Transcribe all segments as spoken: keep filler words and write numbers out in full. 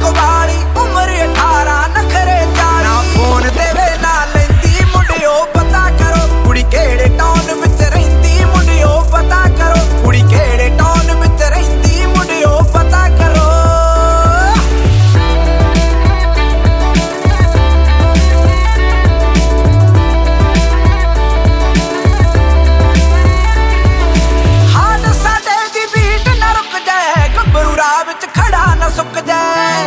कुवाड़ी उम्र अठारह नखरे चाली ना फोन देवे ना लेंदी मुंडियो पता करो कुड़ी केड़े टाउन विच रहिंदी मुंडियो पता करो कुड़ी केड़े टाउन विच रहिंदी मुंडियो पता करो हाड साडे दी बीट ना रुक जाए गब्बरू राह विच खड़ा ना सुक जाए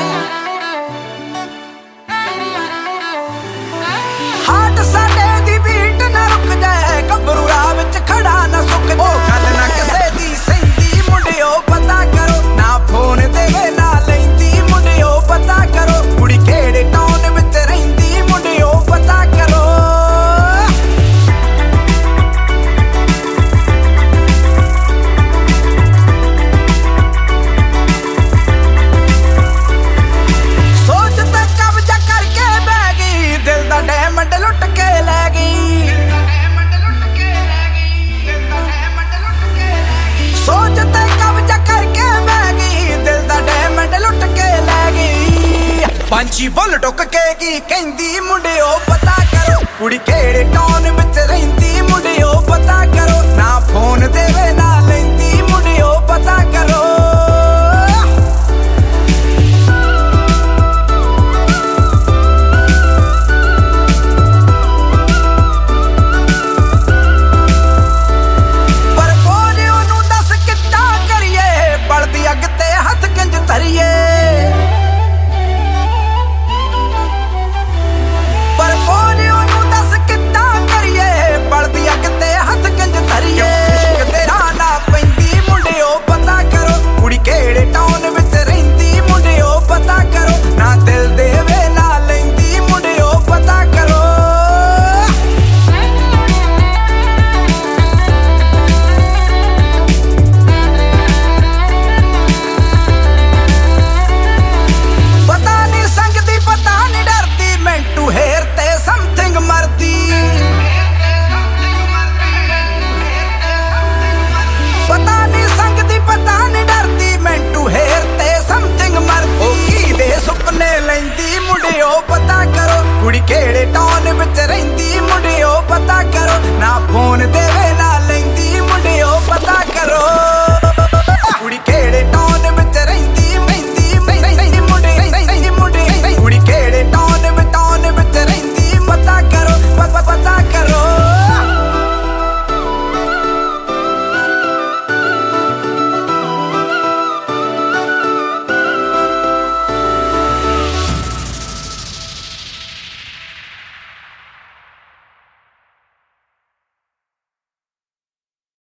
हाड साडे दी बीट ना रुक जाए गब्बरू राह विच खड़ा ना सुक जाए ओ गल ना किसे दी सहिंदी मुंडियो पता करो ना फोन देवे ना लैंदी मुंडियो पता करो कुड़ी केड़े टाउन विच रहिंदी मुंडियो पता करो सोच ते कब्जा करके बह गई दिल दा डायमंड लुट के ले गई सोच ते कब्जा करके बह गई दिल दा डायमंड लुट के ले गई पंछी बुल टुक के की कहंदी मुंडियो पता करो कुड़ी केड़े टाउन विच रहिंदी मुंडियो पता करो ना फोन देवे ना